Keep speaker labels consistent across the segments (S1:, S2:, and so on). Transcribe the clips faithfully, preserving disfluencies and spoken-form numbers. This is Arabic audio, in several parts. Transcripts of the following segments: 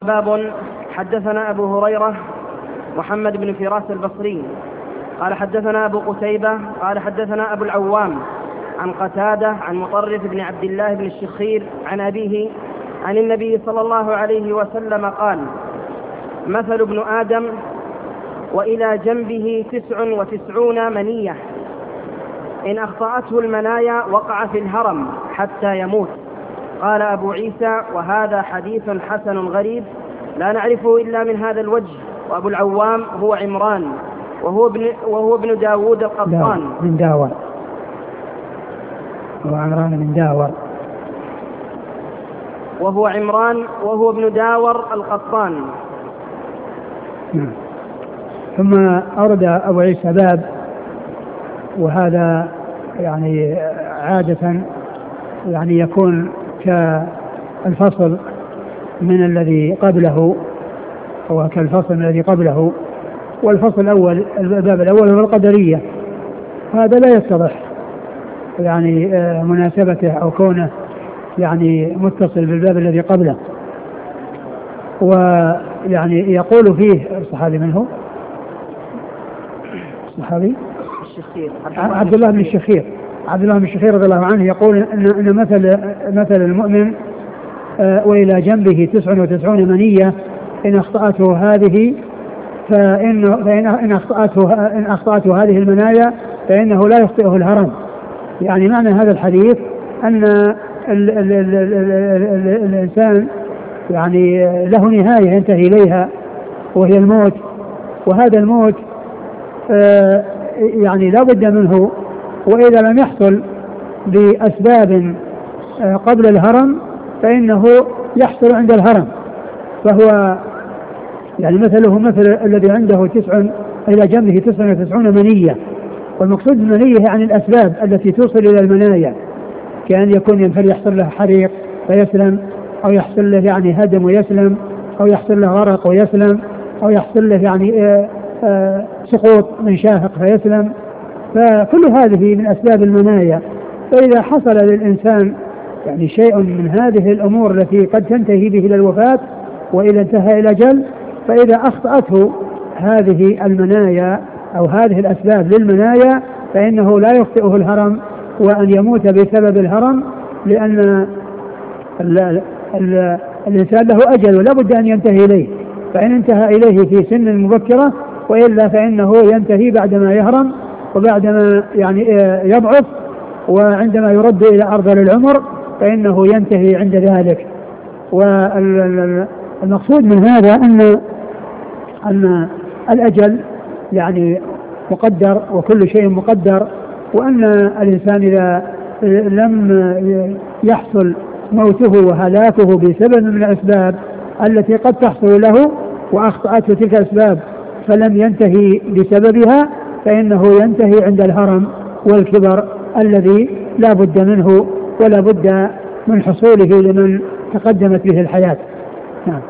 S1: باب. حدثنا أبو هريرة محمد بن فراس البصري قال حدثنا أبو قتيبة قال حدثنا أبو العوام عن قتادة عن مطرف بن عبد الله بن الشخير عن أبيه عن النبي صلى الله عليه وسلم قال: مثل ابن آدم وإلى جنبه تسع وتسعون منية، إن أخطأته المنايا وقع في الهرم حتى يموت. قال أبو عيسى: وهذا حديث حسن غريب لا نعرفه إلا من هذا الوجه. وأبو العوام هو عمران وهو ابن, وهو ابن داود القطان
S2: من داور وهو عمران من داور
S1: وهو عمران وهو ابن داور القطان.
S2: ثم أورد أبو عيسى باب، وهذا يعني عادة يعني يكون كالفصل من الذي قبله وكالفصل من الذي قبله. والفصل الأول الباب الأول هو القدرية، هذا لا يتضح يعني مناسبته أو كونه يعني متصل بالباب الذي قبله. ويعني يقول فيه الصحابي منه الصحابي
S1: الشخير
S2: عبد الله بن الشخير عبد الله بن الشخير رضي الله عنه يقول إن, إن مثل مثل المؤمن وإلى جنبه تسع وتسعون منية، إن أخطأته هذه فإن فإن إن أخطأته إن أخطأته هذه المنايا فإنه لا يخطئه الهرم. يعني معنى هذا الحديث أن ال ال ال ال ال ال الإنسان يعني له نهاية ينتهي إليها وهي الموت، وهذا الموت آه يعني لا بد منه، وإذا لم يحصل بأسباب آه قبل الهرم فإنه يحصل عند الهرم. فهو يعني مثله مثل الذي عنده تسع إلى جنبه تسع وتسعون منية، والمقصود بالمنية يعني الأسباب التي توصل إلى المنايا، كأن يكون ينفر يحصل له حريق فيسلم، أو يحصل له يعني هدم ويسلم، أو يحصل له غرق ويسلم، أو يحصل له يعني آآ آآ سقوط من شاهق فيسلم. فكل هذه من أسباب المنايا. فإذا حصل للإنسان يعني شيء من هذه الأمور التي قد تنتهي به إلى الوفاة وإلى انتهى إلى جل، فإذا أخطأته هذه المنايا أو هذه الأسباب للمنايا فإنه لا يخطئه الهرم وأن يموت بسبب الهرم، لأن ال ال الإنسان له أجل ولا بد أن ينتهي إليه، فإن انتهى إليه في سن مبكرة وإلا فإنه ينتهي بعدما يهرم وبعدما يعني يضعف، وعندما يرد إلى أرذل العمر فإنه ينتهي عند ذلك. والمقصود من هذا أن أن الأجل يعني مقدر وكل شيء مقدر، وأن الإنسان إذا لم يحصل موته وهلاكه بسبب من الأسباب التي قد تحصل له وأخطأته تلك الأسباب فلم ينتهي بسببها فإنه ينتهي عند الهرم والكبر الذي لا بد منه ولا بد من حصوله لمن تقدمت به الحياة. نعم.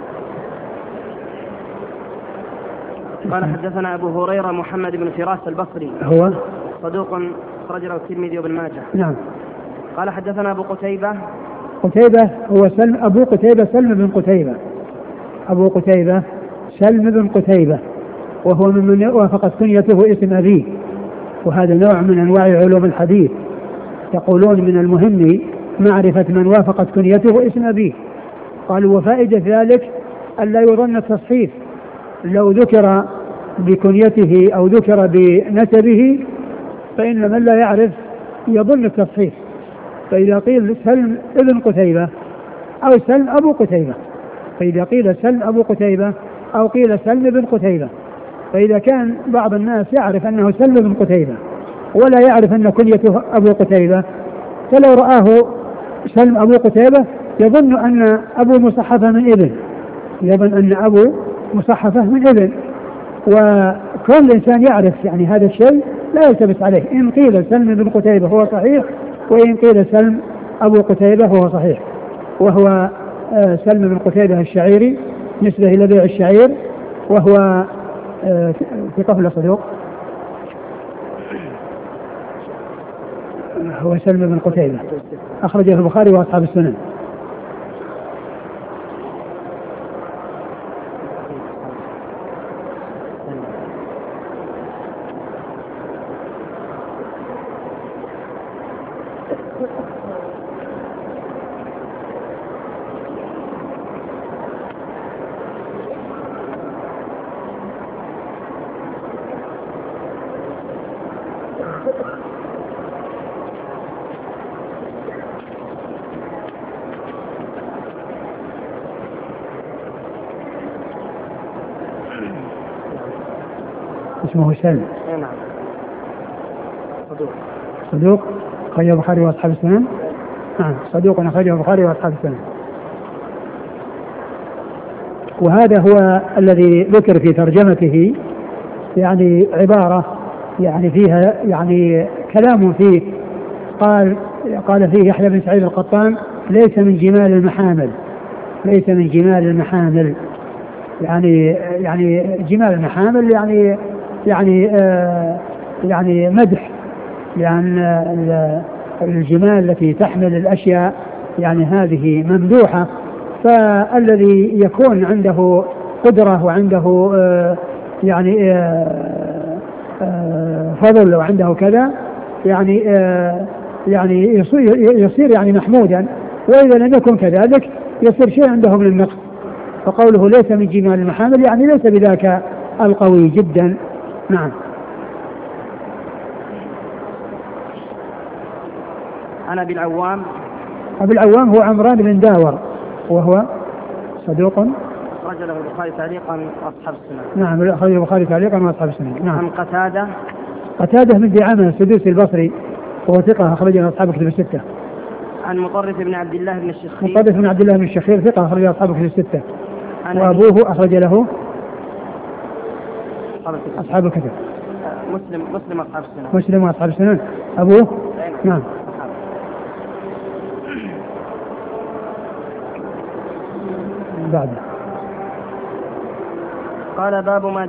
S1: قال حدثنا أبو هريرة محمد بن فراس البصري
S2: هو
S1: صدوق أخرج له الترمذي وابن ماجه.
S2: نعم.
S1: قال حدثنا أبو قتيبة
S2: قتيبة هو سلم أبو قتيبة سلم بن قتيبة أبو قتيبة سلم بن قتيبة، وهو ممن وافقت كنيته اسم أبيه، وهذا نوع من أنواع علوم الحديث. يقولون من المهم معرفة من وافقت كنيته اسم أبيه. قالوا وفائدة ذلك أن لا يظن التصحيف، لو ذكر بكنيته أو ذكر بنسبه فإن من لا يعرف يظن التصحيف. فإذا قيل سلم ابن قتيبة أو سلم أبو قتيبة، فإذا قيل سلم أبو قتيبة أو قيل سلم ابن قتيبة، فإذا كان بعض الناس يعرف أنه سلم ابن قتيبة ولا يعرف أن كنيته أبو قتيبة، فلو رآه سلم أبو قتيبة يظن أن أبو مصحفة من ابن يظن أن أبو مصحفة من ابن. وكل الإنسان يعرف يعني هذا الشيء لا يلتبس عليه. إن قيل سلم ابن قتيبة هو صحيح، وإن قيل سلم أبو قتيبة هو صحيح. وهو سلم بن قتيبة الشعيري نسبة إلى بيع الشعير، وهو في قفل صدوق. هو سلم بن قتيبة أخرجه البخاري وأصحاب السنن. اسمه سلم.
S1: نعم. صدوق.
S2: صدوق أخرجه البخاري وأصحاب السنن. نعم صدوق أخرجه البخاري وأصحاب السنن. وهذا هو الذي ذكر في ترجمته، يعني عبارة يعني فيها يعني كلام فيه. قال قال فيه يحيى بن سعيد القطان ليس من جمال المحامل، ليس من جمال المحامل، يعني يعني جمال المحامل يعني يعني آه يعني مدح، لأن يعني الجمال التي تحمل الأشياء يعني هذه ممدوحة. فالذي يكون عنده قدرة وعنده آه يعني آه آه فضل وعنده كذا يعني آه يعني يصير, يصير يعني محمودا، وإذا لم يكن كذلك يصير شيء عنده من النقص. فقوله ليس من جمال المحامل يعني ليس بذاك القوي جدا. نعم.
S1: عن أبي العوام.
S2: أبي العوام هو عمران بن داور وهو صدوق
S1: أخرج له البخاري تعليقا وأصحاب السنن.
S2: نعم أخرج البخاري تعليقا وأصحاب السنن. نعم.
S1: عن قتادة.
S2: قتادة من دعامة السدوسي البصري وهو ثقة أخرج له أصحاب كتب الستة.
S1: عن مطرف بن عبد الله بن الشخير.
S2: مطرف بن عبد الله بن الشخير ثقة أخرج له أصحاب كتب الستة. وأبوه أخرج له أصحاب الكتب.
S1: مسلم مسلم أصحاب السنن.
S2: مسلم وأصحاب السنن. أبوه نعم. بعد
S1: قال باب ما